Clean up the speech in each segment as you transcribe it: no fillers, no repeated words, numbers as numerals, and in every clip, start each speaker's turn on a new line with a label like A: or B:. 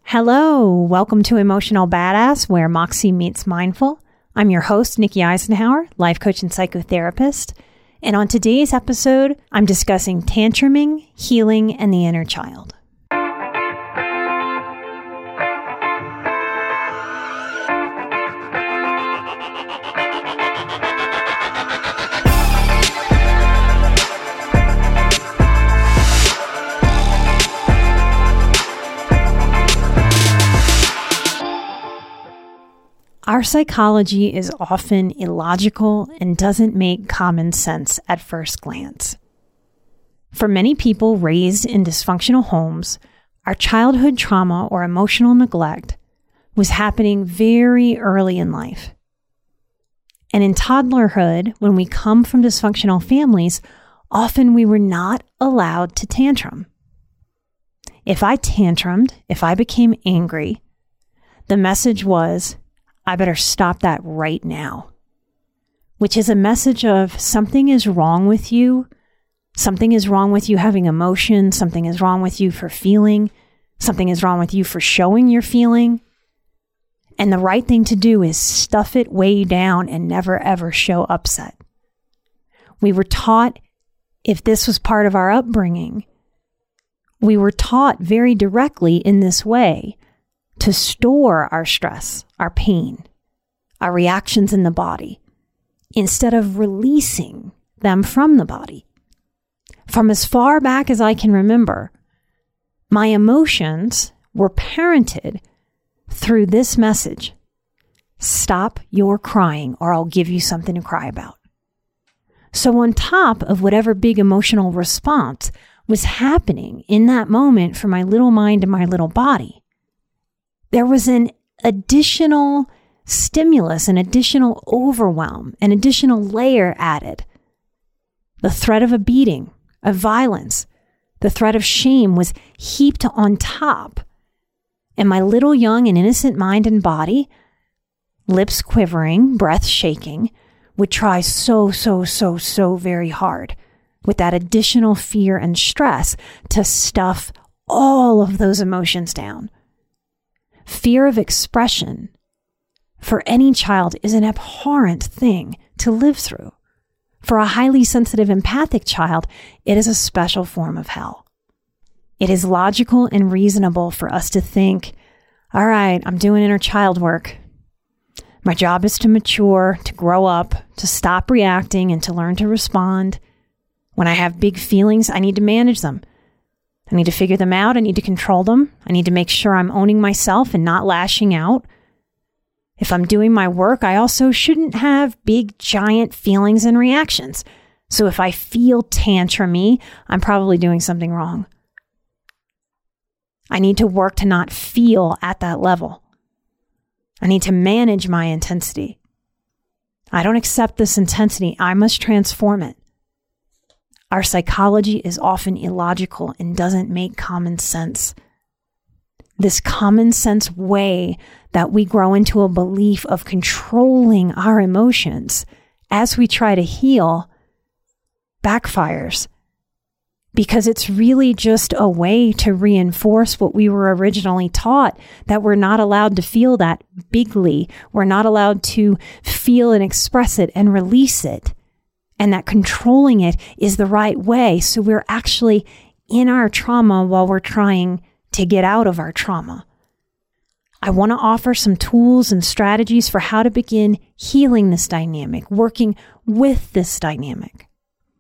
A: Hello, welcome to Emotional Badass, where Moxie meets mindful. I'm your host, Nikki Eisenhower, life coach and psychotherapist. And on today's episode, I'm discussing tantruming, healing, and the inner child. Our psychology is often illogical and doesn't make common sense at first glance. For many people raised in dysfunctional homes, our childhood trauma or emotional neglect was happening very early in life. And in toddlerhood, when we come from dysfunctional families, often we were not allowed to tantrum. If I tantrumed, if I became angry, the message was, I better stop that right now, which is a message of something is wrong with you. Something is wrong with you having emotion. Something is wrong with you for feeling. Something is wrong with you for showing your feeling. And the right thing to do is stuff it way down and never ever show upset. We were taught, if this was part of our upbringing, we were taught very directly in this way to store our stress, our pain, our reactions in the body, instead of releasing them from the body. From as far back as I can remember, my emotions were parented through this message: stop your crying or I'll give you something to cry about. So on top of whatever big emotional response was happening in that moment for my little mind and my little body, there was an additional stimulus, an additional overwhelm, an additional layer added. The threat of a beating, of violence, the threat of shame was heaped on top. And my little young and innocent mind and body, lips quivering, breath shaking, would try so very hard with that additional fear and stress to stuff all of those emotions down. Fear of expression for any child is an abhorrent thing to live through. For a highly sensitive, empathic child, it is a special form of hell. It is logical and reasonable for us to think, all right, I'm doing inner child work. My job is to mature, to grow up, to stop reacting, and to learn to respond. When I have big feelings, I need to manage them. I need to figure them out. I need to control them. I need to make sure I'm owning myself and not lashing out. If I'm doing my work, I also shouldn't have big, giant feelings and reactions. So if I feel tantrumy, I'm probably doing something wrong. I need to work to not feel at that level. I need to manage my intensity. I don't accept this intensity. I must transform it. Our psychology is often illogical and doesn't make common sense. This common sense way that we grow into a belief of controlling our emotions as we try to heal backfires, because it's really just a way to reinforce what we were originally taught, that we're not allowed to feel that bigly. We're not allowed to feel and express it and release it. And that controlling it is the right way. So we're actually in our trauma while we're trying to get out of our trauma. I want to offer some tools and strategies for how to begin healing this dynamic, working with this dynamic.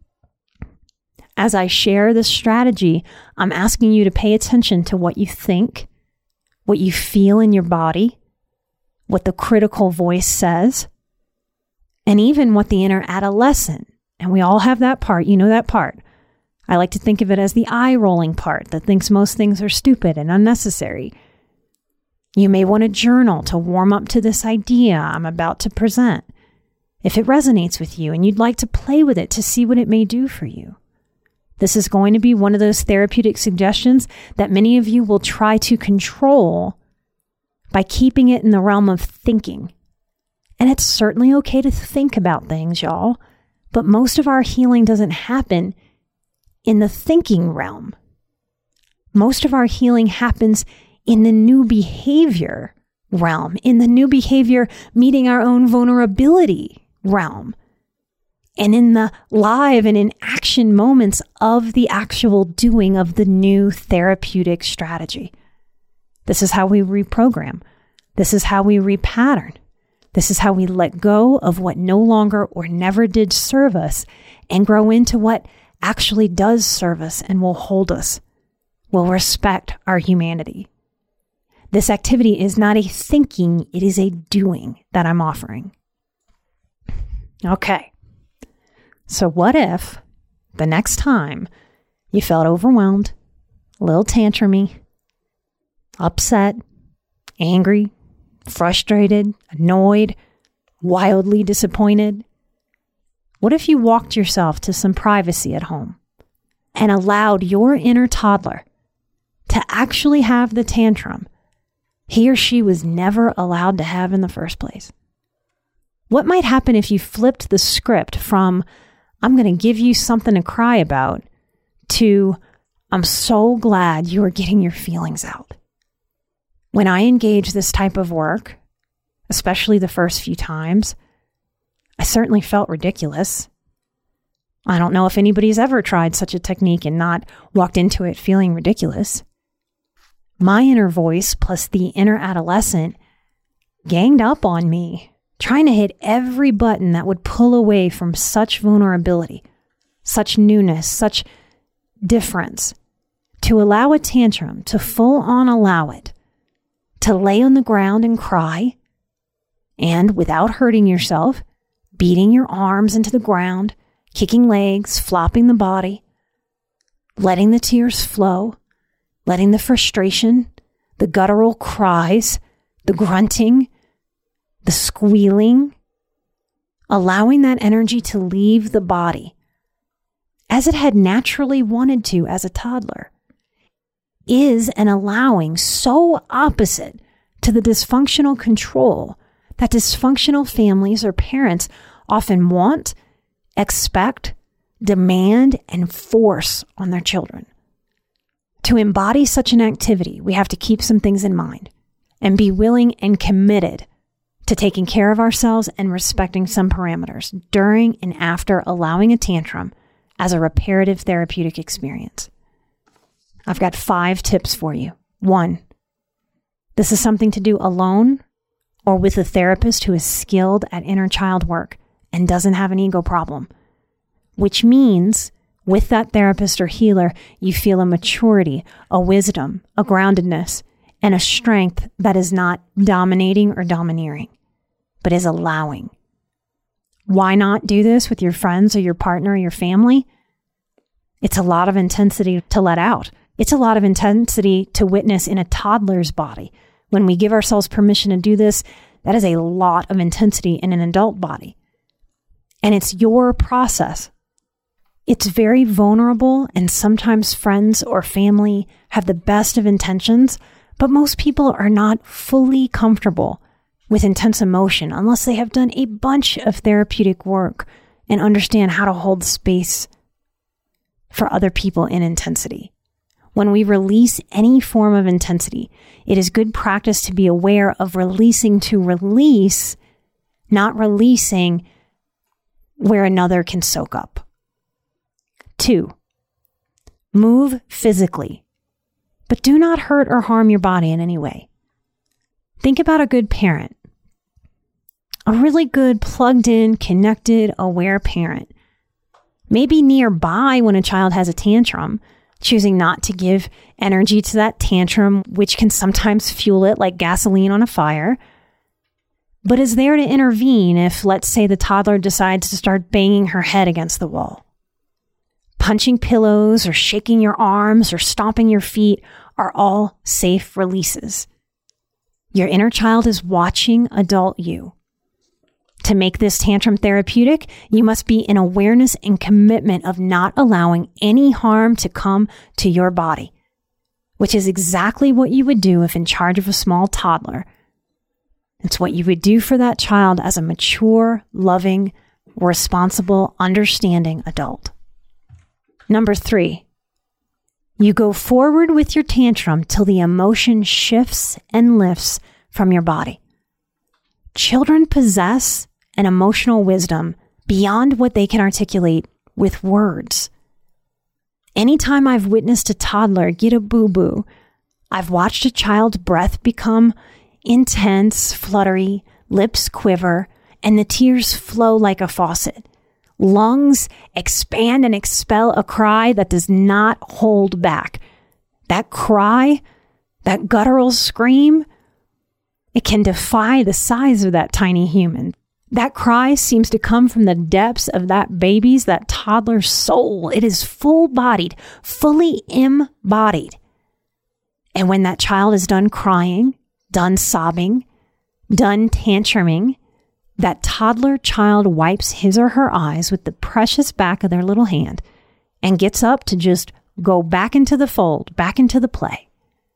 A: As I share this strategy, I'm asking you to pay attention to what you think, what you feel in your body, what the critical voice says, and even what the inner adolescent, and we all have that part, you know that part. I like to think of it as the eye-rolling part that thinks most things are stupid and unnecessary. You may want to journal to warm up to this idea I'm about to present, if it resonates with you and you'd like to play with it to see what it may do for you. This is going to be one of those therapeutic suggestions that many of you will try to control by keeping it in the realm of thinking. And it's certainly okay to think about things, y'all, but most of our healing doesn't happen in the thinking realm. Most of our healing happens in the new behavior realm, in the new behavior meeting our own vulnerability realm, and in the live and in action moments of the actual doing of the new therapeutic strategy. This is how we reprogram. This is how we repattern. This is how we let go of what no longer or never did serve us and grow into what actually does serve us and will hold us, will respect our humanity. This activity is not a thinking, it is a doing that I'm offering. Okay. So what if the next time you felt overwhelmed, a little tantrumy, upset, angry, frustrated, annoyed, wildly disappointed? What if you walked yourself to some privacy at home and allowed your inner toddler to actually have the tantrum he or she was never allowed to have in the first place? What might happen if you flipped the script from, I'm going to give you something to cry about, to, I'm so glad you are getting your feelings out? When I engage this type of work, especially the first few times, I certainly felt ridiculous. I don't know if anybody's ever tried such a technique and not walked into it feeling ridiculous. My inner voice plus the inner adolescent ganged up on me, trying to hit every button that would pull away from such vulnerability, such newness, such difference, to allow a tantrum, to full on allow it, to lay on the ground and cry, and without hurting yourself, beating your arms into the ground, kicking legs, flopping the body, letting the tears flow, letting the frustration, the guttural cries, the grunting, the squealing, allowing that energy to leave the body as it had naturally wanted to as a toddler, is an allowing so opposite to the dysfunctional control that dysfunctional families or parents often want, expect, demand, and force on their children. To embody such an activity, we have to keep some things in mind and be willing and committed to taking care of ourselves and respecting some parameters during and after allowing a tantrum as a reparative therapeutic experience. I've got 5 tips for you. 1, this is something to do alone or with a therapist who is skilled at inner child work and doesn't have an ego problem, which means with that therapist or healer, you feel a maturity, a wisdom, a groundedness, and a strength that is not dominating or domineering, but is allowing. Why not do this with your friends or your partner or your family? It's a lot of intensity to let out. It's a lot of intensity to witness in a toddler's body. When we give ourselves permission to do this, that is a lot of intensity in an adult body. And it's your process. It's very vulnerable, and sometimes friends or family have the best of intentions, but most people are not fully comfortable with intense emotion unless they have done a bunch of therapeutic work and understand how to hold space for other people in intensity. When we release any form of intensity, it is good practice to be aware of releasing to release, not releasing where another can soak up. 2, move physically, but do not hurt or harm your body in any way. Think about a good parent, a really good, plugged in, connected, aware parent. Maybe nearby when a child has a tantrum, choosing not to give energy to that tantrum, which can sometimes fuel it like gasoline on a fire, but is there to intervene if, let's say, the toddler decides to start banging her head against the wall. Punching pillows or shaking your arms or stomping your feet are all safe releases. Your inner child is watching adult you. To make this tantrum therapeutic, you must be in awareness and commitment of not allowing any harm to come to your body, which is exactly what you would do if in charge of a small toddler. It's what you would do for that child as a mature, loving, responsible, understanding adult. Number 3, You go forward with your tantrum till the emotion shifts and lifts from your body. Children possess an emotional wisdom beyond what they can articulate with words. Anytime I've witnessed a toddler get a boo-boo, I've watched a child's breath become intense, fluttery, lips quiver, and the tears flow like a faucet. Lungs expand and expel a cry that does not hold back. That cry, that guttural scream, it can defy the size of that tiny human. That cry seems to come from the depths of that baby's, that toddler's soul. It is full-bodied, fully embodied. And when that child is done crying, done sobbing, done tantruming, that toddler child wipes his or her eyes with the precious back of their little hand and gets up to just go back into the fold, back into the play.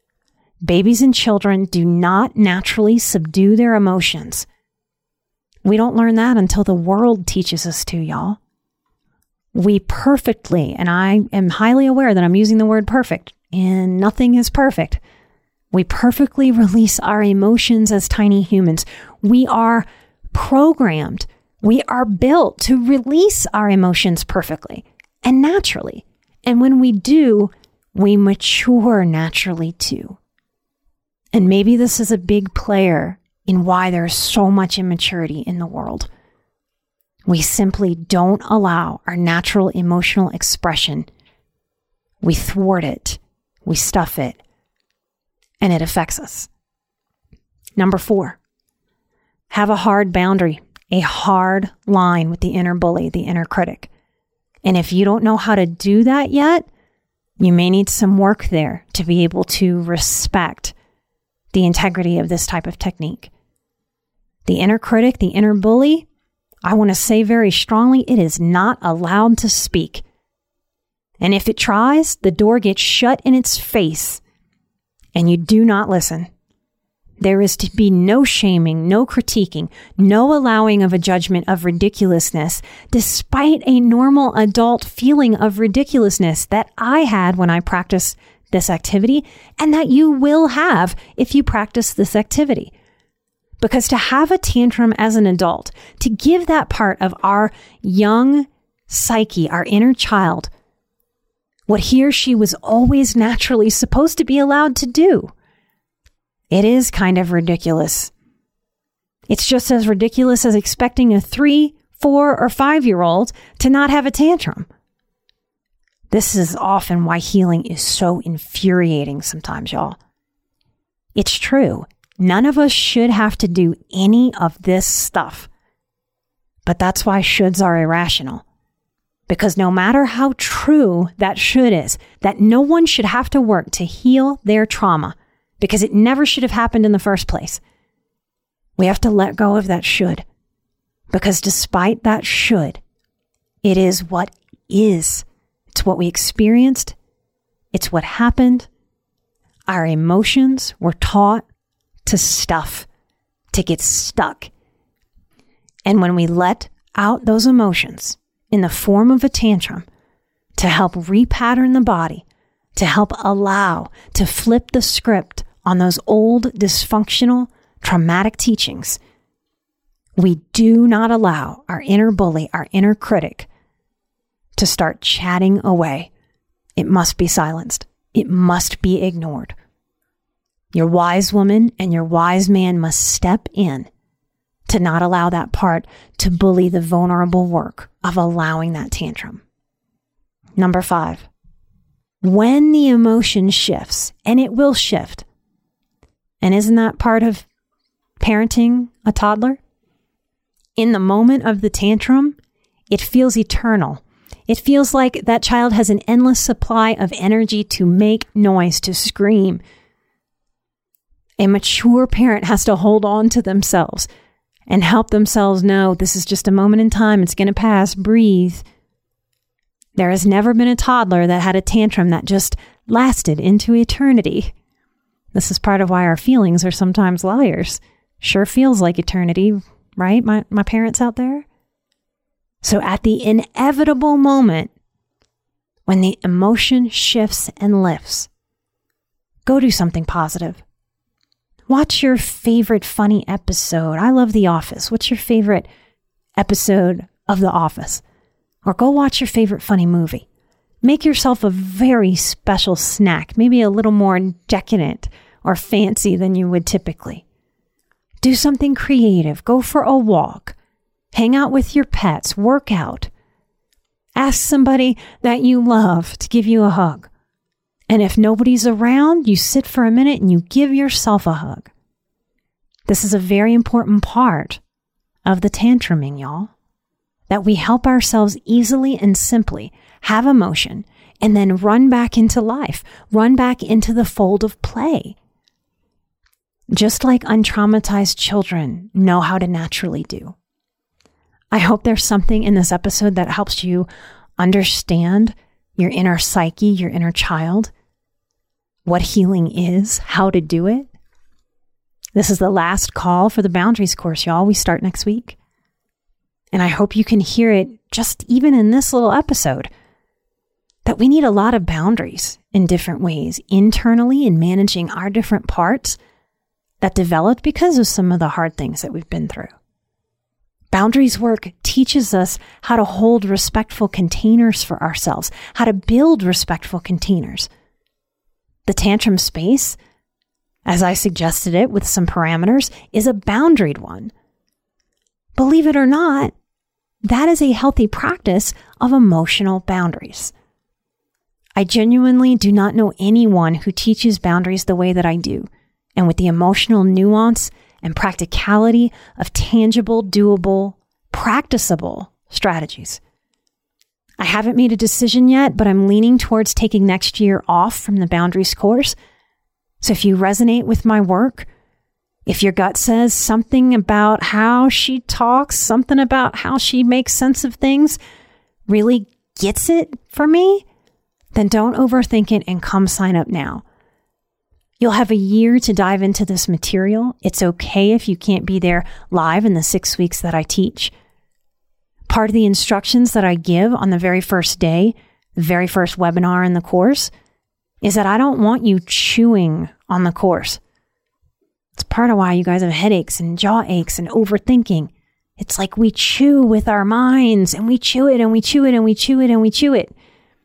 A: Babies and children do not naturally subdue their emotions. We don't learn that until the world teaches us to, y'all. We perfectly, and I am highly aware that I'm using the word perfect, and nothing is perfect. We perfectly release our emotions as tiny humans. We are programmed. We are built to release our emotions perfectly and naturally. And when we do, we mature naturally too. And maybe this is a big player in why there's so much immaturity in the world. We simply don't allow our natural emotional expression. We thwart it. We stuff it. And it affects us. Number 4, have a hard boundary, a hard line with the inner bully, the inner critic. And if you don't know how to do that yet, you may need some work there to be able to respect the integrity of this type of technique. The inner critic, the inner bully, I want to say very strongly, it is not allowed to speak. And if it tries, the door gets shut in its face, and you do not listen. There is to be no shaming, no critiquing, no allowing of a judgment of ridiculousness, despite a normal adult feeling of ridiculousness that I had when I practiced this activity, and that you will have if you practice this activity. Because to have a tantrum as an adult, to give that part of our young psyche, our inner child, what he or she was always naturally supposed to be allowed to do, it is kind of ridiculous. It's just as ridiculous as expecting a 3, 4, or 5-year-old to not have a tantrum. This is often why healing is so infuriating sometimes, y'all. It's true. None of us should have to do any of this stuff. But that's why shoulds are irrational. Because no matter how true that should is, that no one should have to work to heal their trauma, because it never should have happened in the first place. We have to let go of that should. Because despite that should, it is what is. It's what we experienced. It's what happened. Our emotions were taught to stuff, to get stuck. And when we let out those emotions in the form of a tantrum to help repattern the body, to help allow, to flip the script on those old dysfunctional, traumatic teachings, we do not allow our inner bully, our inner critic, to start chatting away. It must be silenced. It must be ignored. Your wise woman and your wise man must step in to not allow that part to bully the vulnerable work of allowing that tantrum. Number 5, when the emotion shifts, and it will shift, and isn't that part of parenting a toddler? In the moment of the tantrum, it feels eternal. It feels like that child has an endless supply of energy to make noise, to scream. A mature parent has to hold on to themselves and help themselves know this is just a moment in time. It's going to pass. Breathe. There has never been a toddler that had a tantrum that just lasted into eternity. This is part of why our feelings are sometimes liars. Sure feels like eternity, right? My parents out there. So at the inevitable moment when the emotion shifts and lifts, go do something positive. Watch your favorite funny episode. I love The Office. What's your favorite episode of The Office? Or go watch your favorite funny movie. Make yourself a very special snack, maybe a little more decadent or fancy than you would typically. Do something creative. Go for a walk. Hang out with your pets. Work out. Ask somebody that you love to give you a hug. And if nobody's around, you sit for a minute and you give yourself a hug. This is a very important part of the tantruming, y'all. That we help ourselves easily and simply have emotion and then run back into life, run back into the fold of play. Just like untraumatized children know how to naturally do. I hope there's something in this episode that helps you understand your inner psyche, your inner child, what healing is, how to do it. This is the last call for the Boundaries course, y'all. We start next week. And I hope you can hear it just even in this little episode, that we need a lot of boundaries in different ways, internally in managing our different parts that developed because of some of the hard things that we've been through. Boundaries work teaches us how to hold respectful containers for ourselves, how to build respectful containers. The tantrum space, as I suggested it with some parameters, is a boundaried one. Believe it or not, that is a healthy practice of emotional boundaries. I genuinely do not know anyone who teaches boundaries the way that I do, and with the emotional nuance and practicality of tangible, doable, practicable strategies. I haven't made a decision yet, but I'm leaning towards taking next year off from the Boundaries course. So if you resonate with my work, if your gut says something about how she talks, something about how she makes sense of things, really gets it for me, then don't overthink it and come sign up now. You'll have a year to dive into this material. It's okay if you can't be there live in the 6 weeks that I teach. Part of the instructions that I give on the very first day, the very first webinar in the course, is that I don't want you chewing on the course. It's part of why you guys have headaches and jaw aches and overthinking. It's like we chew with our minds and we chew it and we chew it and we chew it and we chew it.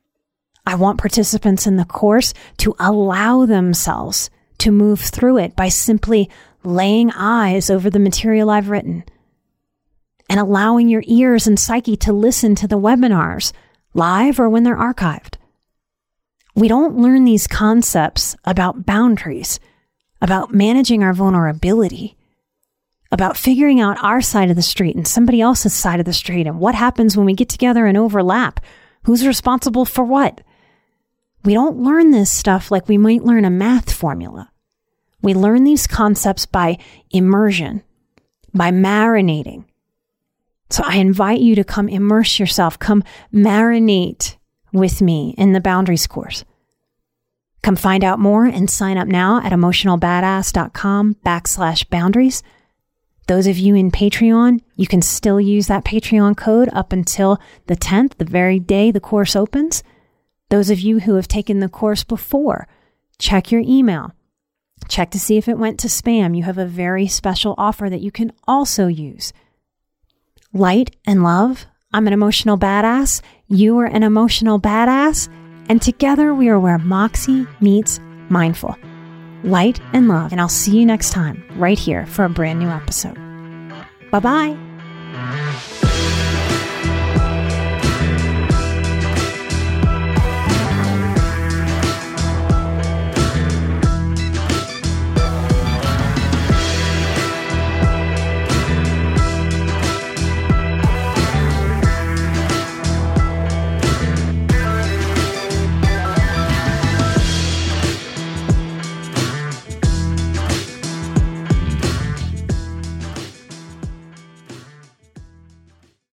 A: I want participants in the course to allow themselves to move through it by simply laying eyes over the material I've written and allowing your ears and psyche to listen to the webinars live or when they're archived. We don't learn these concepts about boundaries, about managing our vulnerability, about figuring out our side of the street and somebody else's side of the street and what happens when we get together and overlap. Who's responsible for what? We don't learn this stuff like we might learn a math formula. We learn these concepts by immersion, by marinating. So I invite you to come immerse yourself, come marinate with me in the Boundaries course. Come find out more and sign up now at emotionalbadass.com/boundaries. Those of you in Patreon, you can still use that Patreon code up until the 10th, the very day the course opens. Those of you who have taken the course before, check your email. Check to see if it went to spam. You have a very special offer that you can also use. Light and love. I'm an emotional badass. You are an emotional badass. And together we are where Moxie meets mindful. Light and love. And I'll see you next time right here for a brand new episode. Bye-bye.